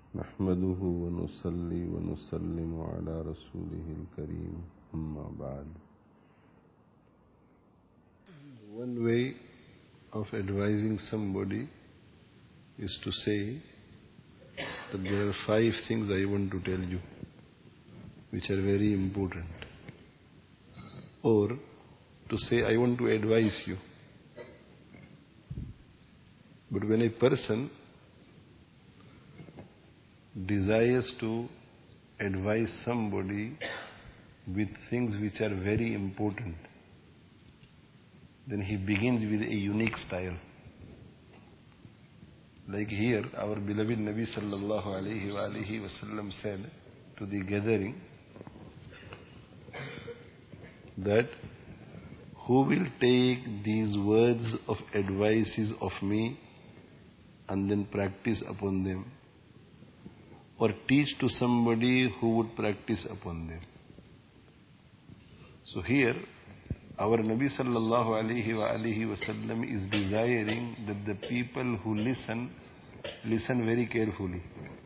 نحمده ونصلي ونسلم على رسوله الكريم أما بعد. One way of advising somebody is to say that there are 5 things I want to tell you which are very important, or to say I want to advise you. But when a person desires to advise somebody with things which are very important, then he begins with a unique style. Like here, our beloved Nabi sallallahu alayhi wa sallam said to the gathering that who will take these words of advices of me and then practice upon them, or teach to somebody who would practice upon them. So here, our Nabi sallallahu alayhi wa sallam is desiring that the people who listen very carefully,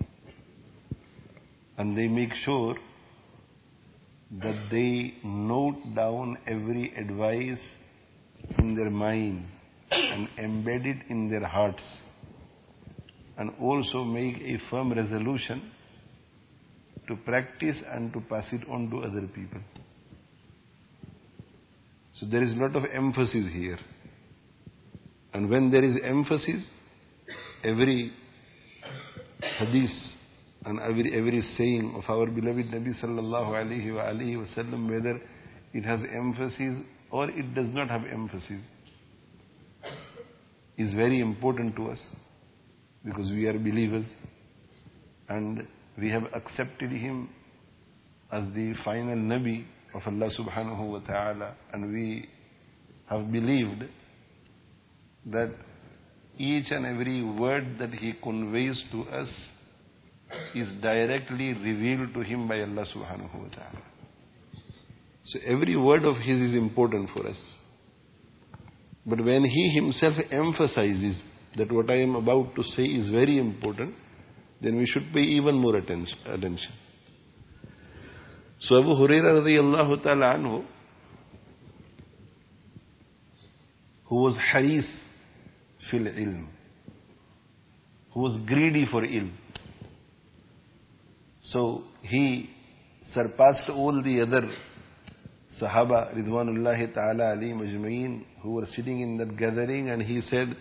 and they make sure that they note down every advice in their minds and embed it in their hearts, and also make a firm resolution to practice and to pass it on to other people. So there is a lot of emphasis here. And when there is emphasis, every hadith and every saying of our beloved Nabi sallallahu alayhi wa sallam, whether it has emphasis or it does not have emphasis, is very important to us, because we are believers and we have accepted him as the final Nabi of Allah subhanahu wa ta'ala, and we have believed that each and every word that he conveys to us is directly revealed to him by Allah subhanahu wa ta'ala. So every word of his is important for us. But when he himself emphasizes that what I am about to say is very important, then we should pay even more attention. So Abu Hurairah radiyallahu ta'ala anhu, who was haris fil ilm, who was greedy for ilm, so he surpassed all the other Sahaba ridwanullahi ta'ala alayhim ajma'in who were sitting in that gathering, and he said,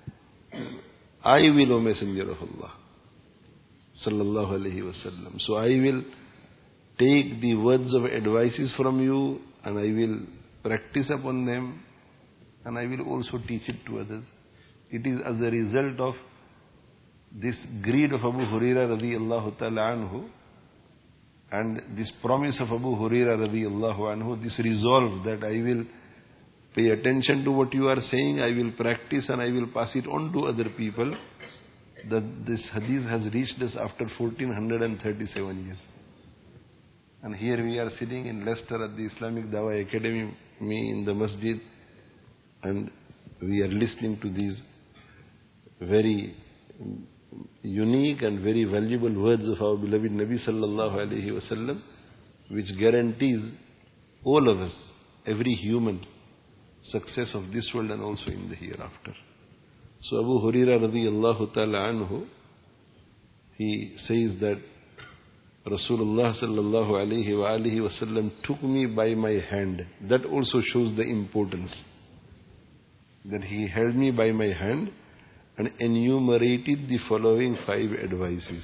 I will, O Messenger of Allah sallallahu alayhi wa sallam, so I will take the words of advices from you and I will practice upon them, and I will also teach it to others. It is as a result of this greed of Abu Hurairah radiyallahu ta'ala anhu and this promise of Abu Hurairah radiyallahu anhu, this resolve that I will pay attention to what you are saying, I will practice and I will pass it on to other people, that this hadith has reached us after 1437 years. And here we are sitting in Leicester at the Islamic Dawah Academy, me in the masjid, and we are listening to these very unique and very valuable words of our beloved Nabi sallallahu alayhi wa sallam, which guarantees all of us, every human, success of this world and also in the hereafter. So Abu Hurairah radiyallahu ta'ala anhu, he says that Rasulullah sallallahu alayhi wa alihi wa sallam took me by my hand. That also shows the importance, that he held me by my hand and enumerated the following 5 advices.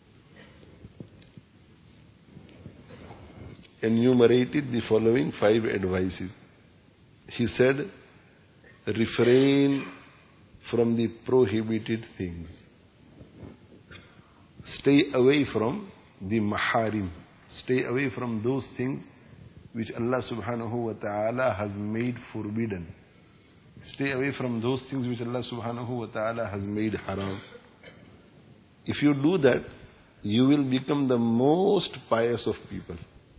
Enumerated the following 5 advices. He said, refrain from the prohibited things. Stay away from the maharim. Stay away from those things which Allah subhanahu wa ta'ala has made forbidden. Stay away from those things which Allah subhanahu wa ta'ala has made haram. If you do that, you will become the most pious of people.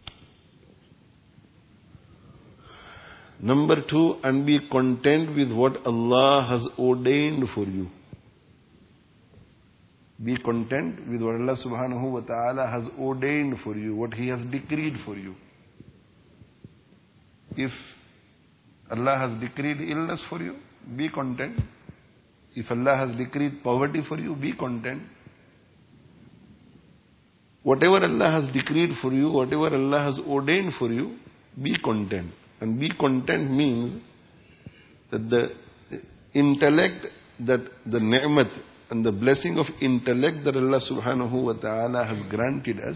Number 2, and be content with what Allah has ordained for you. Be content with what Allah subhanahu wa ta'ala has ordained for you, what He has decreed for you. If Allah has decreed illness for you, be content. If Allah has decreed poverty for you, be content. Whatever Allah has decreed for you, whatever Allah has ordained for you, be content. And be content means that the intellect, that the ni'mat and the blessing of intellect that Allah subhanahu wa ta'ala has granted us,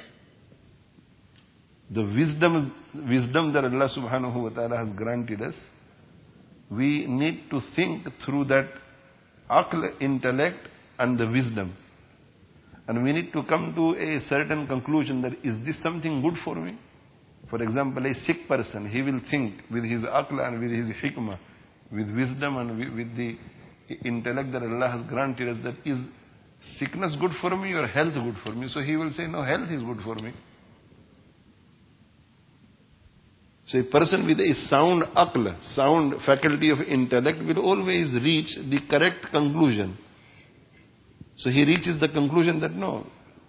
the wisdom that Allah subhanahu wa ta'ala has granted us, we need to think through that aql, intellect and the wisdom. And we need to come to a certain conclusion that, is this something good for me? For example, a sick person, he will think with his aql and with his hikmah, with wisdom and with the intellect that Allah has granted us, that is sickness good for me or health good for me? So he will say, no, health is good for me. So a person with a sound aql, sound faculty of intellect will always reach the correct conclusion. So he reaches the conclusion that no,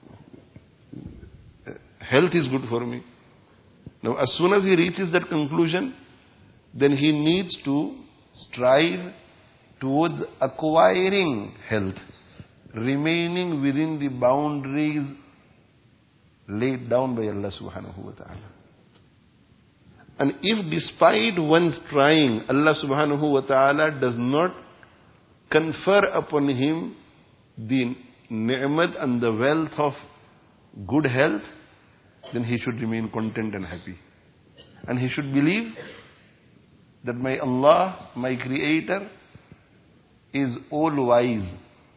health is good for me. Now as soon as he reaches that conclusion, then he needs to strive towards acquiring health, remaining within the boundaries laid down by Allah subhanahu wa ta'ala. And if despite one's trying, Allah subhanahu wa ta'ala does not confer upon him the ni'mat and the wealth of good health, then he should remain content and happy. And he should believe that my Allah, my Creator, is all wise.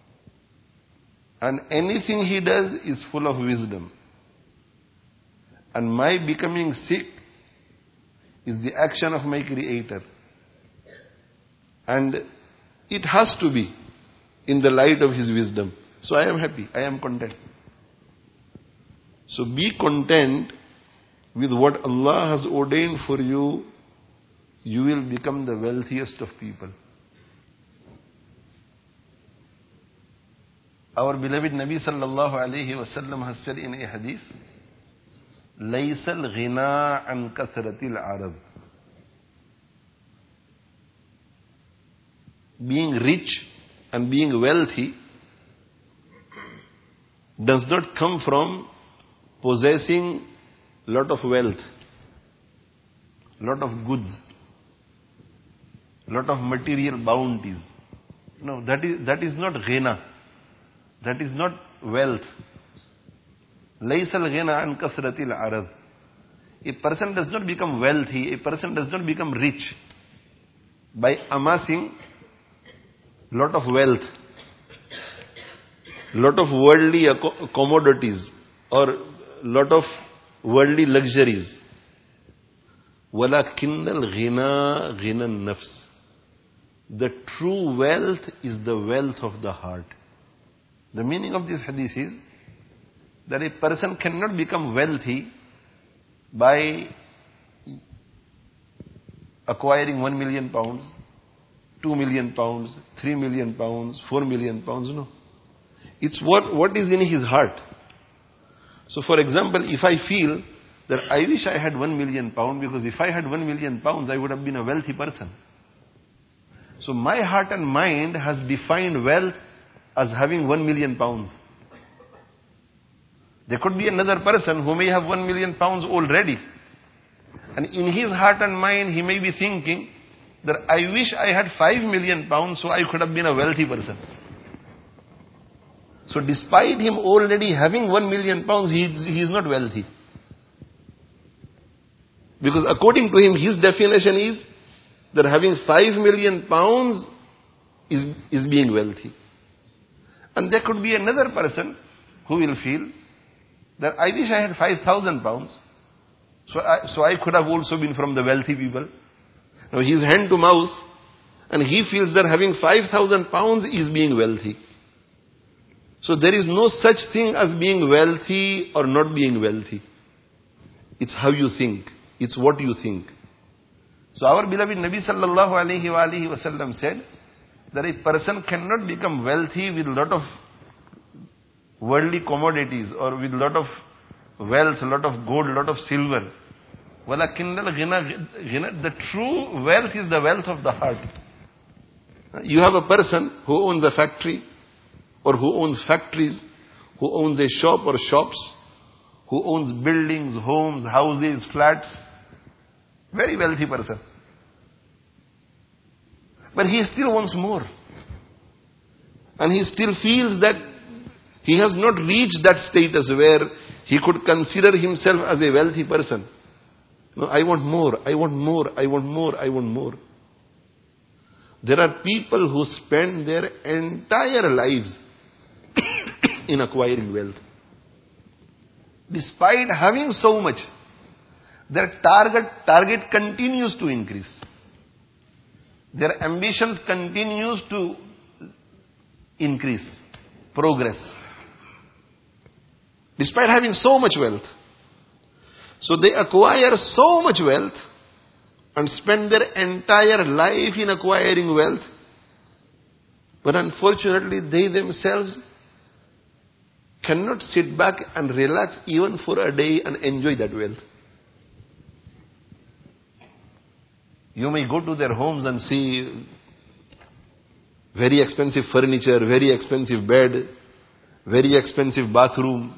And anything He does is full of wisdom. And my becoming sick is the action of my Creator. And it has to be in the light of His wisdom. So I am happy, I am content. So be content with what Allah has ordained for you. You will become the wealthiest of people. Our beloved Nabi sallallahu alayhi wa sallam has said in a hadith, لَيْسَ الْغِنَىٰ عَنْ كَثْرَةِ الْعَرَضِ. Being rich and being wealthy does not come from possessing lot of wealth, lot of goods, lot of material bounties. No, that is not ghina. That is not wealth. لَيْسَ الْغِنَىٰ عَنْ كَثْرَةِ الْعَرَضِ. A person does not become wealthy, a person does not become rich by amassing lot of wealth, lot of worldly commodities or lot of worldly luxuries. وَلَكِنَّ الْغِنَىٰ غِنَى النَّفْسِ. The true wealth is the wealth of the heart. The meaning of this hadith is that a person cannot become wealthy by acquiring 1 million pounds, 2 million pounds, 3 million pounds, 4 million pounds. No. It's what is in his heart. So for example, if I feel that I wish I had 1 million pounds, because if I had 1 million pounds, I would have been a wealthy person. So my heart and mind has defined wealth as having 1 million pounds. There could be another person who may have 1 million pounds already. And in his heart and mind, he may be thinking that I wish I had 5 million pounds so I could have been a wealthy person. So despite him already having 1 million pounds, he is not wealthy. Because according to him, his definition is that having 5 million pounds is being wealthy. And there could be another person who will feel that I wish I had 5,000 pounds, so I could have also been from the wealthy people. Now he is hand to mouth, and he feels that having 5,000 pounds is being wealthy. So there is no such thing as being wealthy or not being wealthy. It's how you think. It's what you think. So our beloved Nabi sallallahu alayhi wa sallam said that a person cannot become wealthy with a lot of worldly commodities or with lot of wealth, lot of gold, lot of silver. The true wealth is the wealth of the heart. You have a person who owns a factory or who owns factories, who owns a shop or shops, who owns buildings, homes, houses, flats. Very wealthy person. But he still wants more. And he still feels that he has not reached that status where he could consider himself as a wealthy person. No, I want more, I want more, I want more, I want more. There are people who spend their entire lives in acquiring wealth. Despite having so much, their target continues to increase. Their ambitions continues to increase, progress. Despite having so much wealth. So they acquire so much wealth and spend their entire life in acquiring wealth. But unfortunately, they themselves cannot sit back and relax even for a day and enjoy that wealth. You may go to their homes and see very expensive furniture, very expensive bed, very expensive bathroom,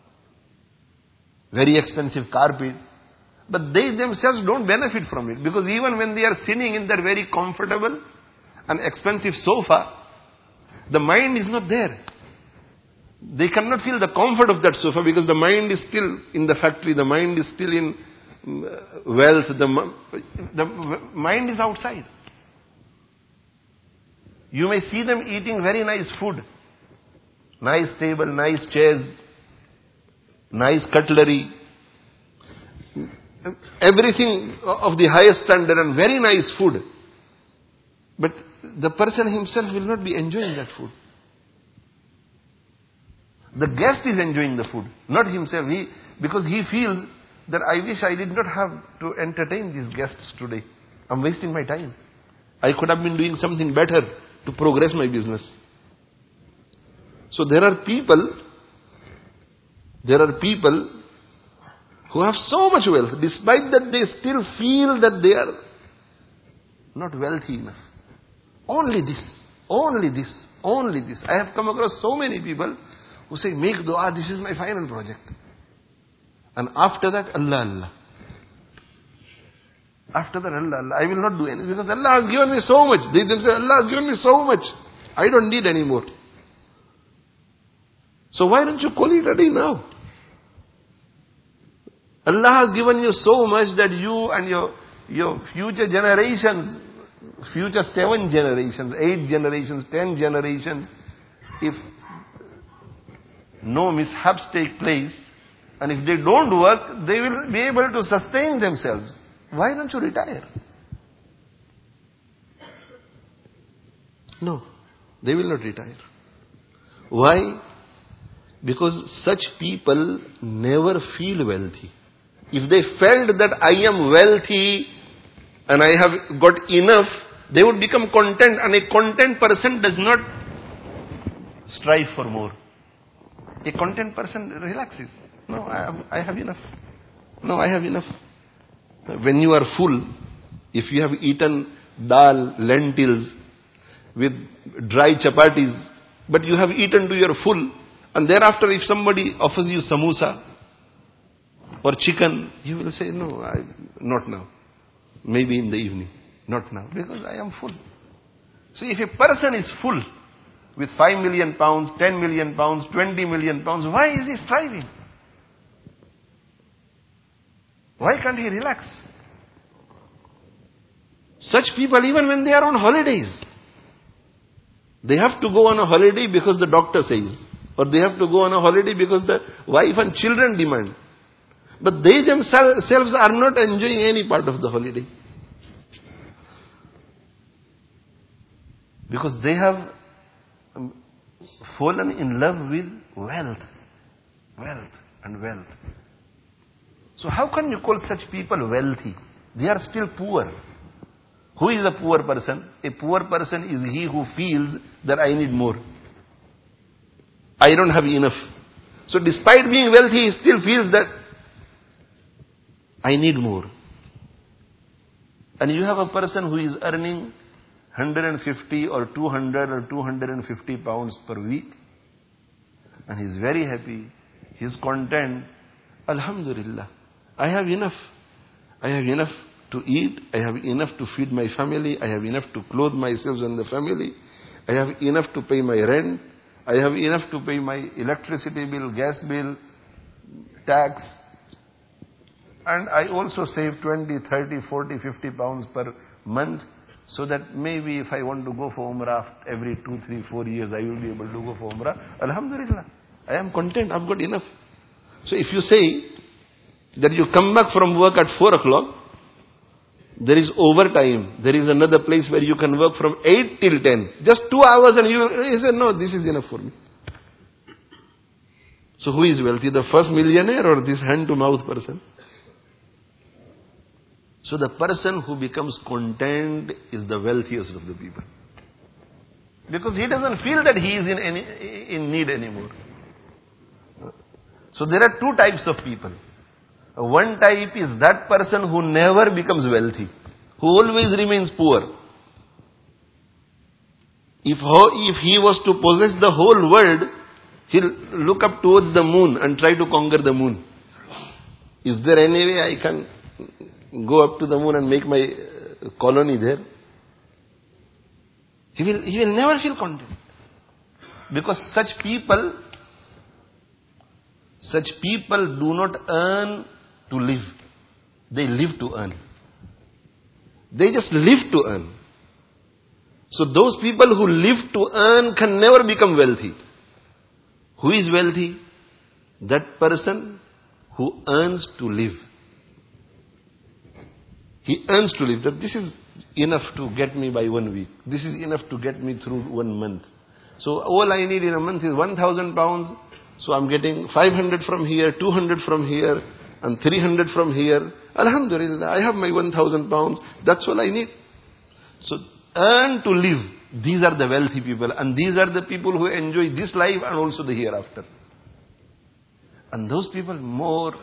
very expensive carpet. But they themselves don't benefit from it, because even when they are sitting in that very comfortable and expensive sofa, the mind is not there. They cannot feel the comfort of that sofa because the mind is still in the factory, the mind is still in wealth, the mind is outside. You may see them eating very nice food, nice table, nice chairs, nice cutlery, everything of the highest standard and very nice food. But the person himself will not be enjoying that food. The guest is enjoying the food, not himself. Because he feels that I wish I did not have to entertain these guests today. I'm wasting my time. I could have been doing something better to progress my business. So there are people who have so much wealth, despite that they still feel that they are not wealthy enough. Only this, only this, only this. I have come across so many people who say, make dua, this is my final project. And after that, Allah, Allah. After that, Allah, Allah. I will not do anything because Allah has given me so much. They themselves, Allah has given me so much. I don't need any more. So why don't you call it a day now? Allah has given you so much that you and your future generations, future 7 generations, 8 generations, 10 generations, if no mishaps take place, and if they don't work, they will be able to sustain themselves. Why don't you retire? No, they will not retire. Why? Because such people never feel wealthy. If they felt that I am wealthy and I have got enough, they would become content, and a content person does not strive for more. A content person relaxes. No, I have enough. No, I have enough. When you are full, if you have eaten dal, lentils with dry chapatis, but you have eaten to your full, and thereafter if somebody offers you samosa or chicken, you will say, no, not now. Maybe in the evening. Not now, because I am full. So if a person is full with 5 million pounds, 10 million pounds, 20 million pounds, why is he striving? Why can't he relax? Such people, even when they are on holidays, they have to go on a holiday because the doctor says, or they have to go on a holiday because the wife and children demand. But they themselves are not enjoying any part of the holiday. Because they have fallen in love with wealth. Wealth and wealth. So how can you call such people wealthy? They are still poor. Who is a poor person? A poor person is he who feels that I need more. I don't have enough. So despite being wealthy, he still feels that I need more. And you have a person who is earning 150 or 200 or 250 pounds per week, and he's very happy, he's content. Alhamdulillah, I have enough. I have enough to eat, I have enough to feed my family, I have enough to clothe myself and the family, I have enough to pay my rent, I have enough to pay my electricity bill, gas bill, tax, and I also save 20, 30, 40, 50 pounds per month, so that maybe if I want to go for Umrah every 2, 3, 4 years, I will be able to go for Umrah. Alhamdulillah, I am content, I've got enough. So if you say that you come back from work at 4 o'clock, there is overtime, there is another place where you can work from 8 till 10, just 2 hours, and you say, no, this is enough for me. So who is wealthy, the first millionaire or this hand-to-mouth person? So the person who becomes content is the wealthiest of the people. Because he doesn't feel that he is in need anymore. So there are two types of people. One type is that person who never becomes wealthy, who always remains poor. If he was to possess the whole world, he'll look up towards the moon and try to conquer the moon. Is there any way I can go up to the moon and make my colony there? He will never feel content. Because such people do not earn to live. They live to earn. They just live to earn. So those people who live to earn can never become wealthy. Who is wealthy? That person who earns to live. He earns to live. That this is enough to get me by 1 week. This is enough to get me through 1 month. So all I need in a month is 1,000 pounds. So I'm getting 500 from here, 200 from here, and 300 from here. Alhamdulillah, I have my 1,000 pounds. That's all I need. So earn to live. These are the wealthy people. And these are the people who enjoy this life and also the hereafter. And those people more.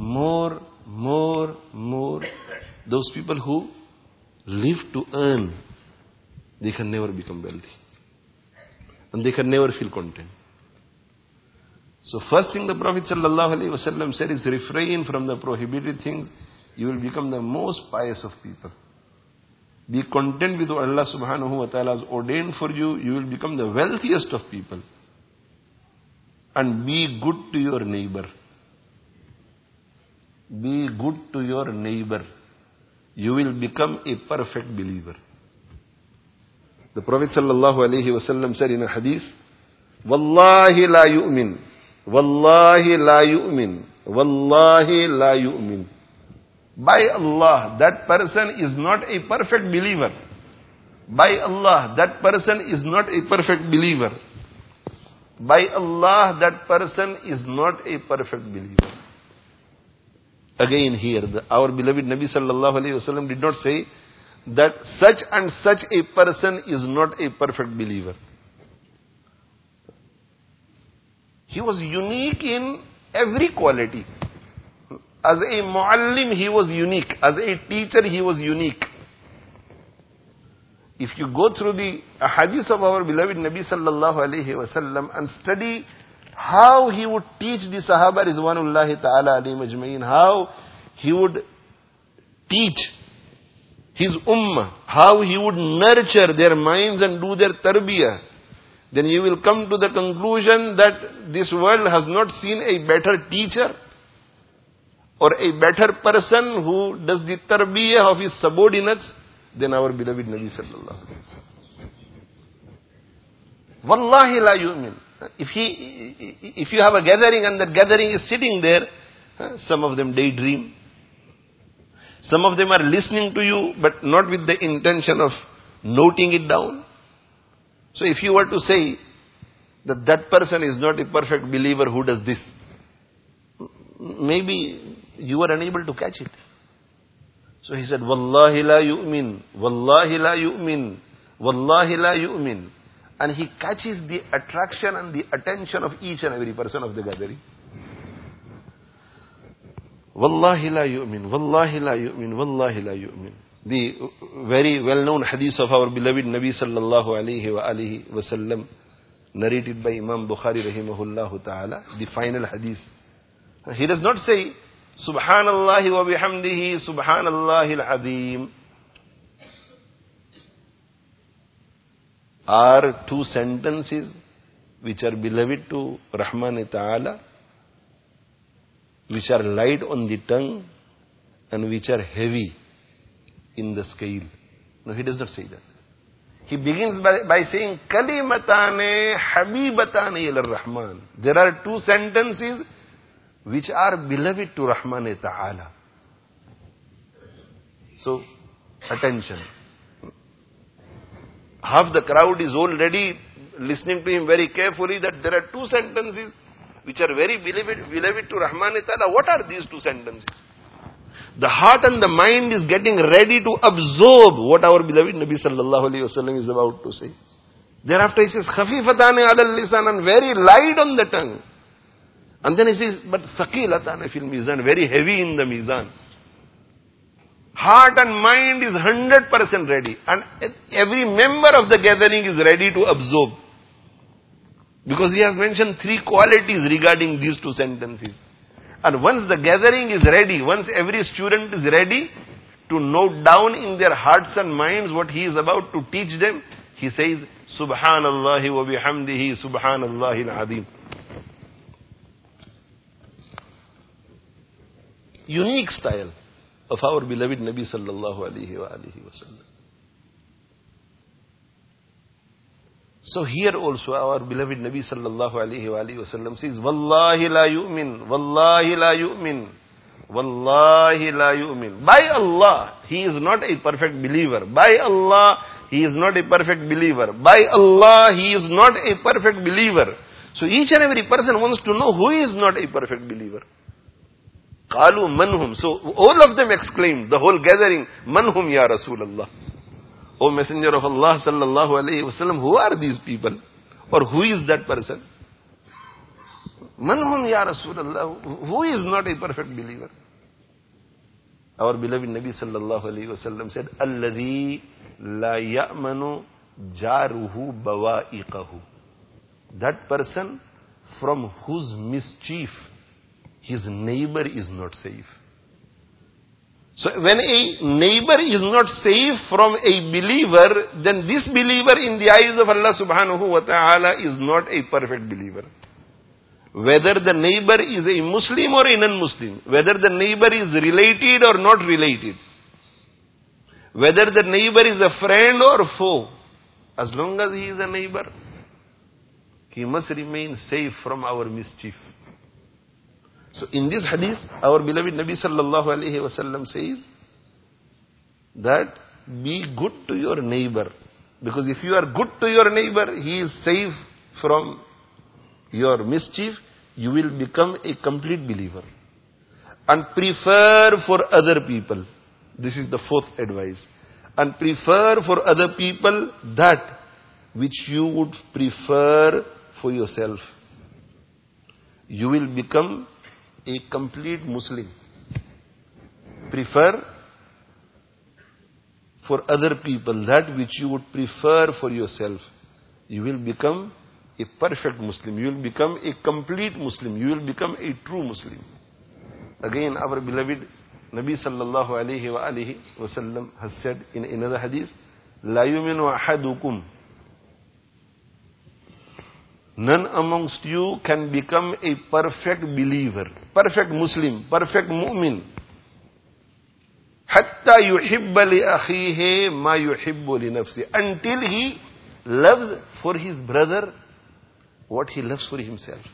Those people who live to earn, they can never become wealthy. And they can never feel content. So first thing the Prophet ﷺ said is refrain from the prohibited things. You will become the most pious of people. Be content with what Allah subhanahu wa ta'ala has ordained for you. You will become the wealthiest of people. And be good to your neighbor. Be good to your neighbor. You will become a perfect believer. The Prophet ﷺ said in a hadith, Wallahi la yu'min. Wallahi la yu'min. Wallahi la yu'min. By Allah, that person is not a perfect believer. By Allah, that person is not a perfect believer. By Allah, that person is not a perfect believer. Again here, our beloved Nabi sallallahu alayhi wasallam did not say that such and such a person is not a perfect believer. He was unique in every quality. As a muallim, he was unique. As a teacher, he was unique. If you go through the hadith of our beloved Nabi sallallahu alayhi wasallam and study how he would teach the Sahaba Ridwanullahi ta'ala alayhim ajma'in, how he would teach his ummah, how he would nurture their minds and do their tarbiyah, then you will come to the conclusion that this world has not seen a better teacher or a better person who does the tarbiyah of his subordinates than our beloved Nabi sallallahu alayhi wa sallam. Wallahi la yu'min. If you have a gathering and that gathering is sitting there, some of them daydream. Some of them are listening to you, but not with the intention of noting it down. So if you were to say that that person is not a perfect believer who does this, maybe you were unable to catch it. So he said, Wallahi la yu'min, Wallahi la yu'min, Wallahi la yu'min. And he catches the attraction and the attention of each and every person of the gathering. Wallahi la yu'min, wallahi la yu'min, wallahi la yu'min. The very well-known hadith of our beloved Nabi sallallahu alayhi wa alihi wasallam, narrated by Imam Bukhari rahimahullah ta'ala, the final hadith. He does not say, Subhanallah wa bihamdihi, Subhanallah al-Azim. Are two sentences which are beloved to Rahman ta'ala, which are light on the tongue and which are heavy in the scale. No, he does not say that. He begins by saying, Kalimatane Habibatane ila Rahman. There are two sentences which are beloved to Rahman ta'ala. So, attention. Half the crowd is already listening to him very carefully, that there are two sentences which are very beloved to Rahman ta'ala. What are these two sentences? The heart and the mind is getting ready to absorb what our beloved Nabi sallallahu alayhi wa sallam is about to say. Thereafter he says, Khafifatane ala lisan, and very light on the tongue. And then he says, but Thaqilatane fil mizan, very heavy in the mizan. Heart and mind is 100% ready. And every member of the gathering is ready to absorb. Because he has mentioned three qualities regarding these two sentences. And once the gathering is ready, once every student is ready to note down in their hearts and minds what he is about to teach them, he says, Subhanallah wa bihamdihi, Subhanallah al-Azim. Unique style of our beloved Nabi sallallahu alayhi wa sallam. So here also our beloved Nabi sallallahu alayhi wa sallam says, Wallahi la yu'min, Wallahi la yu'min, Wallahi la yu'min. By Allah, he is not a perfect believer. By Allah, he is not a perfect believer. By Allah, he is not a perfect believer. So each and every person wants to know who is not a perfect believer. Qalu manhum. So all of them exclaimed, the whole gathering, Manhum ya Rasulullah. O Messenger of Allah sallallahu alayhi wa sallam, who are these people? Or who is that person? Manhum ya Rasulullah. Who is not a perfect believer? Our beloved Nabi sallallahu alayhi wa sallam said, Alladhi la ya'manu jaruhu bawa'iqahu. That person from whose mischief his neighbor is not safe. So when a neighbor is not safe from a believer, then this believer in the eyes of Allah subhanahu wa ta'ala is not a perfect believer. Whether the neighbor is a Muslim or a non-Muslim, whether the neighbor is related or not related, whether the neighbor is a friend or foe, as long as he is a neighbor, he must remain safe from our mischief. So in this hadith, our beloved Nabi sallallahu alayhi wa sallam says that be good to your neighbor. Because if you are good to your neighbor, he is safe from your mischief, you will become a complete believer. And prefer for other people. This is the fourth advice. And prefer for other people that which you would prefer for yourself. You will become a complete Muslim. Prefer for other people that which you would prefer for yourself. You will become a perfect Muslim. You will become a complete Muslim. You will become a true Muslim. Again, our beloved Nabi sallallahu alayhi wa alihi wa sallam has said in another hadith, La yuminu ahadukum. None amongst you can become a perfect believer, perfect Muslim, perfect mu'min. Hatta yuhibba li akhihi ma yuhibbu li nafsi. Until he loves for his brother what he loves for himself.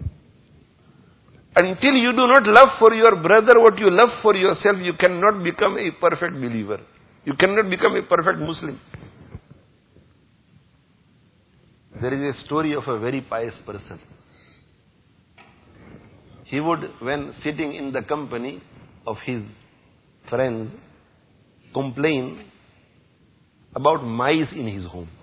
Until you do not love for your brother what you love for yourself, you cannot become a perfect believer. You cannot become a perfect Muslim. There is a story of a very pious person. He would, when sitting in the company of his friends, complain about mice in his home.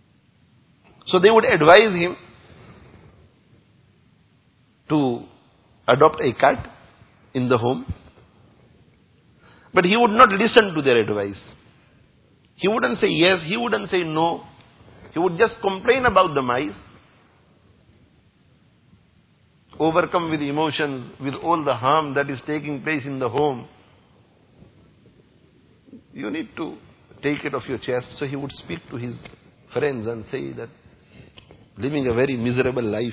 So they would advise him to adopt a cat in the home. But he would not listen to their advice. He wouldn't say yes, he wouldn't say no. He would just complain about the mice, overcome with emotions, with all the harm that is taking place in the home. You need to take it off your chest. So he would speak to his friends and say that living a very miserable life.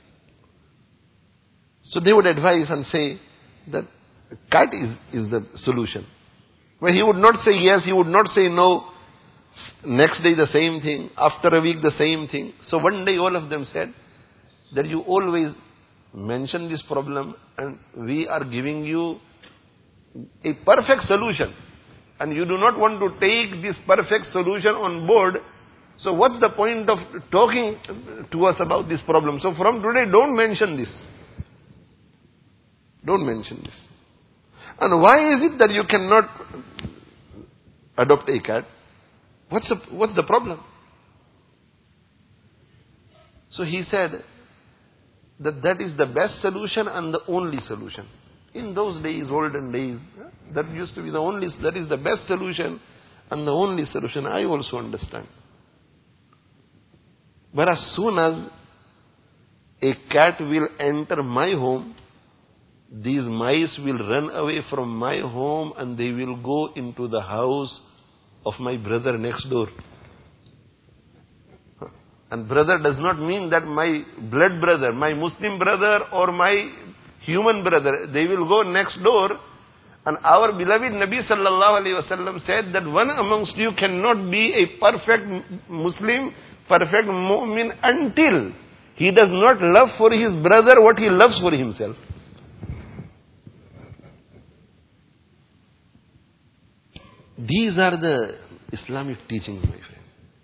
So they would advise and say that cat is the solution. But he would not say yes, he would not say no. Next day the same thing, after a week the same thing. So one day all of them said that you always mention this problem and we are giving you a perfect solution. And you do not want to take this perfect solution on board. So what's the point of talking to us about this problem? So from today, don't mention this. Don't mention this. And why is it that you cannot adopt a cat? What's the problem? So he said that is the best solution and the only solution. In those days, olden days, that used to be that is the best solution and the only solution. I also understand. But as soon as a cat will enter my home, these mice will run away from my home and they will go into the house of my brother next door. And brother does not mean that my blood brother, my Muslim brother or my human brother. They will go next door. And our beloved Nabi sallallahu alaihi wasallam said that one amongst you cannot be a perfect Muslim, perfect mu'min until he does not love for his brother what he loves for himself. These are the Islamic teachings, my friend,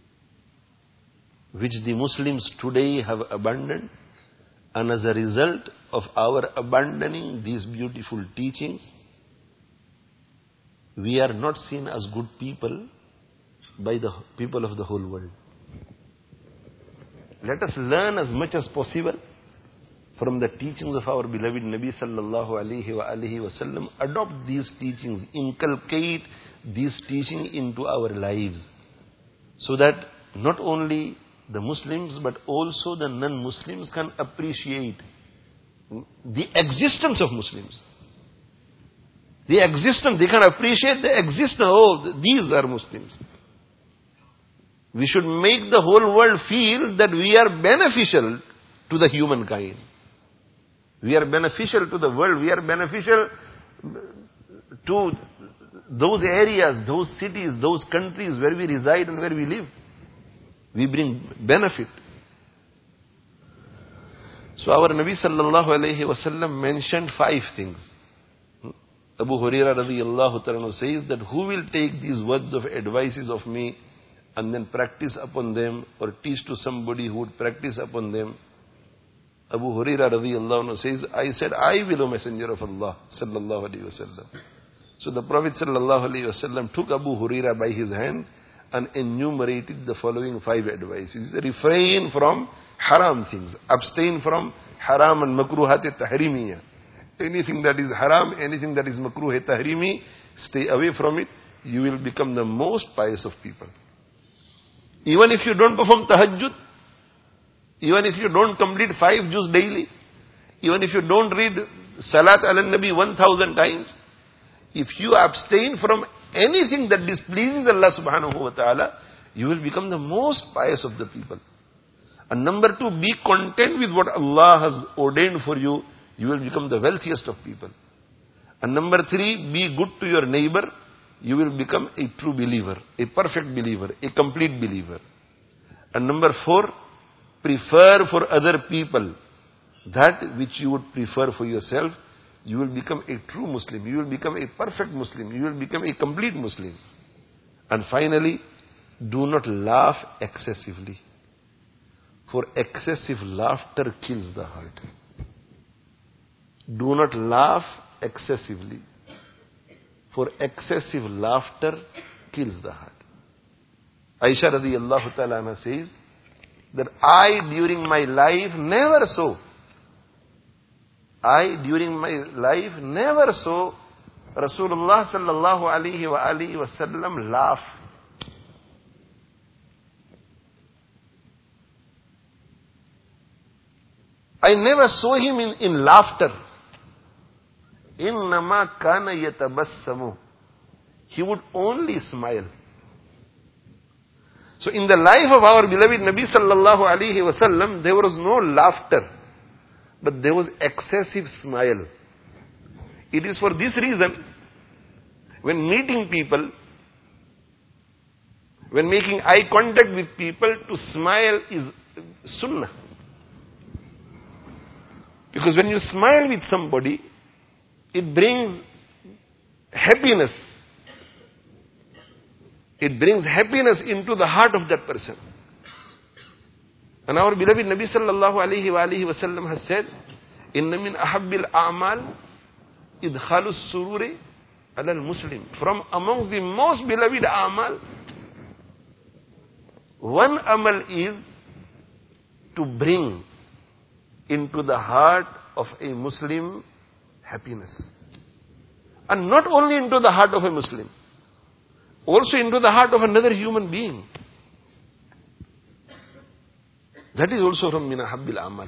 which the Muslims today have abandoned. And as a result of our abandoning these beautiful teachings, we are not seen as good people by the people of the whole world. Let us learn as much as possible from the teachings of our beloved Nabi sallallahu alaihi wasallam. Adopt these teachings, inculcate these teachings into our lives, so that not only the Muslims but also the non-Muslims can appreciate the existence of Muslims. The existence, they can appreciate the existence. Oh, these are Muslims. We should make the whole world feel that we are beneficial to the humankind. We are beneficial to the world. We are beneficial to those areas, those cities, those countries where we reside and where we live. We bring benefit. So our Nabi sallallahu alayhi wasallam mentioned 5 things. Abu Hurairah radiyallahu ta'ala says that who will take these words of advices of me and then practice upon them, or teach to somebody who would practice upon them? Abu Hurairah radiyallahu anhu says, I said, I will, O Messenger of Allah sallallahu alayhi wasallam. So the Prophet sallallahu alayhi wasallam took Abu Hurairah by his hand and enumerated the following 5 advices. Refrain from haram things. Abstain from haram and makruhat tahrimiyya. Anything that is haram, anything that is makruh tahrimi, stay away from it. You will become the most pious of people. Even if you don't perform tahajjud, even if you don't complete 5 juz daily, even if you don't read Salat ala Nabi 1000 times, if you abstain from anything that displeases Allah subhanahu wa ta'ala, you will become the most pious of the people. And number 2, be content with what Allah has ordained for you. You will become the wealthiest of people. And number 3, be good to your neighbor. You will become a true believer, a perfect believer, a complete believer. And number 4, prefer for other people that which you would prefer for yourself. You will become a true Muslim. You will become a perfect Muslim. You will become a complete Muslim. And finally, do not laugh excessively. For excessive laughter kills the heart. Do not laugh excessively. For excessive laughter kills the heart. Aisha radiyallahu ta'ala anha says that I during my life never saw I, during my life, never saw Rasulullah sallallahu alaihi wasallam laugh. I never saw him in laughter. Innama kana yatabassamu. He would only smile. So in the life of our beloved Nabi sallallahu alaihi wasallam, there was no laughter, but there was excessive smile. It is for this reason, when meeting people, when making eye contact with people, to smile is sunnah. Because when you smile with somebody, it brings happiness. It brings happiness into the heart of that person. And our beloved Nabi sallallahu alaihi wasallam has said, "Inna min ahabbil a'mal idkhalus sururi ala al-muslim." From among the most beloved a'mal, one amal is to bring into the heart of a Muslim happiness. And not only into the heart of a Muslim, also into the heart of another human being. That is also from min ahabbil a'mal.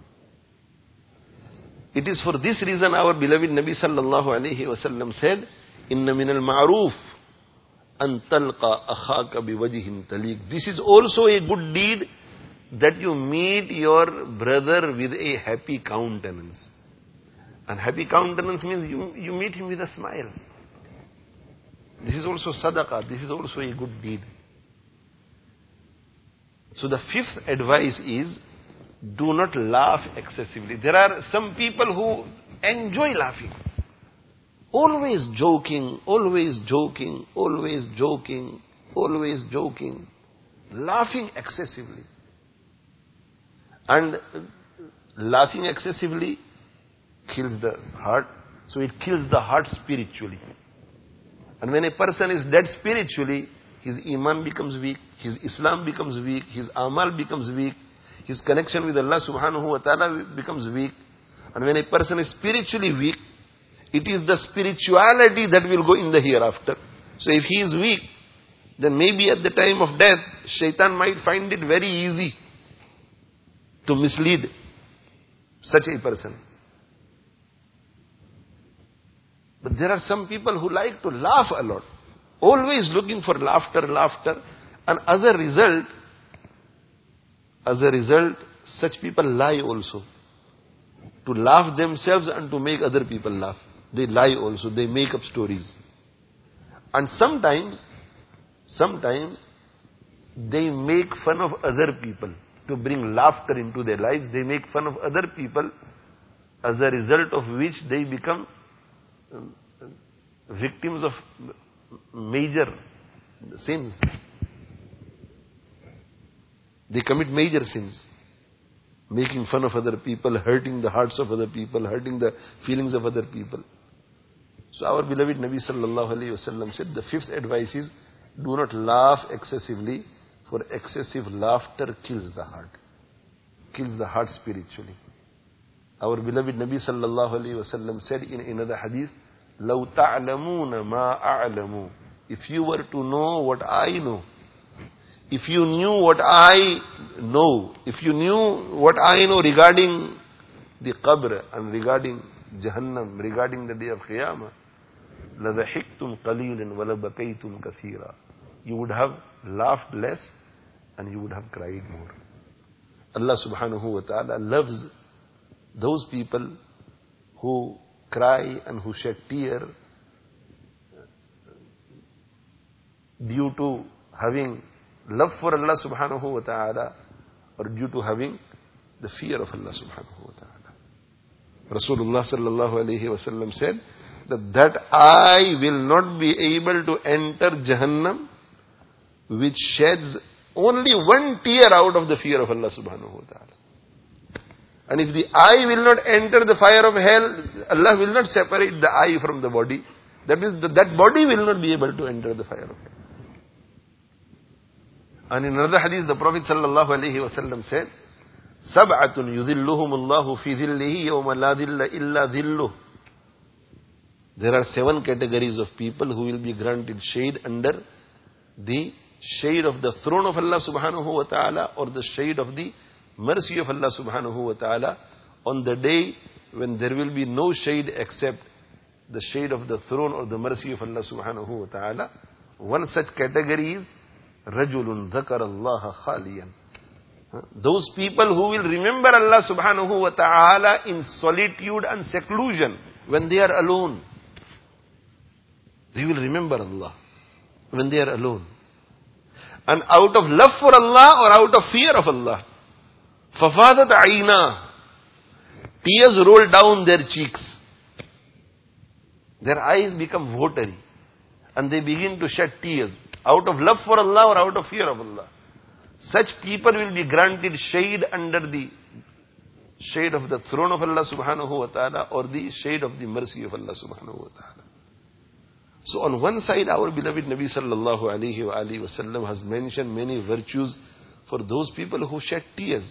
It is for this reason our beloved Nabi sallallahu alayhi wasallam said, "Inna min al-ma'ruf an talqa akhaka biwajhin taliq." This is also a good deed, that you meet your brother with a happy countenance. And happy countenance means you meet him with a smile. This is also sadaqah. This is also a good deed. So the fifth advice is, do not laugh excessively. There are some people who enjoy laughing. Always joking, always joking, always joking, always joking. Laughing excessively. And laughing excessively kills the heart. So it kills the heart spiritually. And when a person is dead spiritually, his iman becomes weak, his Islam becomes weak, his amal becomes weak, his connection with Allah subhanahu wa ta'ala becomes weak. And when a person is spiritually weak, it is the spirituality that will go in the hereafter. So if he is weak, then maybe at the time of death, shaitan might find it very easy to mislead such a person. But there are some people who like to laugh a lot, always looking for laughter, and as a result, such people lie also. To laugh themselves and to make other people laugh. They lie also, they make up stories. And sometimes, they make fun of other people. To bring laughter into their lives, they make fun of other people, as a result of which they become victims of major sins. They commit major sins. Making fun of other people, hurting the hearts of other people, hurting the feelings of other people. So our beloved Nabi sallallahu alayhi wasallam said, the fifth advice is, do not laugh excessively, for excessive laughter kills the heart. Kills the heart spiritually. Our beloved Nabi sallallahu alayhi wasallam said in another hadith, لَوْ تَعْلَمُونَ مَا أَعْلَمُ. If you were to know what I know, if you knew what I know, if you knew what I know regarding the qabr and regarding Jahannam, regarding the day of Qiyamah, لَذَحِكْتُمْ قَلِيلًا وَلَبَكَيْتُمْ كَثِيرًا. You would have laughed less and you would have cried more. Allah subhanahu wa ta'ala loves those people who cry and who shed tear due to having love for Allah subhanahu wa ta'ala or due to having the fear of Allah subhanahu wa ta'ala. Rasulullah sallallahu alayhi wa sallam said that eye will not be able to enter Jahannam which sheds only one tear out of the fear of Allah subhanahu wa ta'ala. And if the eye will not enter the fire of hell, Allah will not separate the eye from the body. That is, that body will not be able to enter the fire of hell. And in another hadith, the Prophet sallallahu alaihi wasallam said سَبْعَةٌ يُذِلُّهُمُ اللَّهُ فِي ذِلِّهِ يَوْمَ لَا ذِلَّ إِلَّا ذِلُّهُ. There are 7 categories of people who will be granted shade under the shade of the throne of Allah subhanahu wa ta'ala, or the shade of the mercy of Allah subhanahu wa ta'ala, on the day when there will be no shade except the shade of the throne or the mercy of Allah subhanahu wa ta'ala. One such category is رَجُلٌ ذَكَرَ اللَّهَ خَالِيًا. Those people who will remember Allah subhanahu wa ta'ala in solitude and seclusion, when they are alone. They will remember Allah when they are alone. And out of love for Allah or out of fear of Allah, فَفَاضَتْ عَيْنَاهُ, tears roll down their cheeks. Their eyes become watery and they begin to shed tears out of love for Allah or out of fear of Allah. Such people will be granted shade under the shade of the throne of Allah subhanahu wa ta'ala, or the shade of the mercy of Allah subhanahu wa ta'ala. So on one side, our beloved Nabi sallallahu alayhi wa alihi wa sallam has mentioned many virtues for those people who shed tears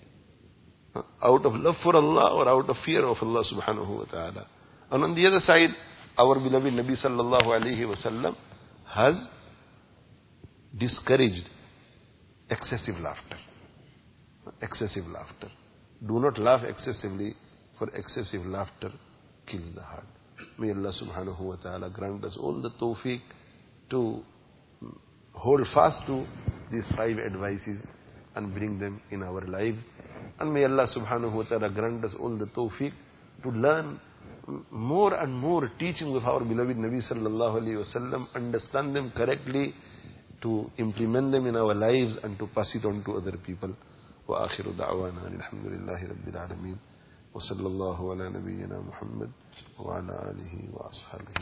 out of love for Allah or out of fear of Allah subhanahu wa ta'ala. And on the other side, our beloved Nabi sallallahu alayhi wa sallam has discouraged excessive laughter. Excessive laughter. Do not laugh excessively, for excessive laughter kills the heart. May Allah subhanahu wa ta'ala grant us all the tawfiq to hold fast to these 5 advices and bring them in our lives. And may Allah subhanahu wa ta'ala grant us all the tawfiq to learn more and more teachings of our beloved Nabi sallallahu alayhi wa sallam, understand them correctly, to implement them in our lives and to pass it on to other people. Wa akhiru da'wana alhamdulillahi rabbil alameen. Wa sallallahu ala nabiyyina Muhammad wa ala alihi wa ashabihi.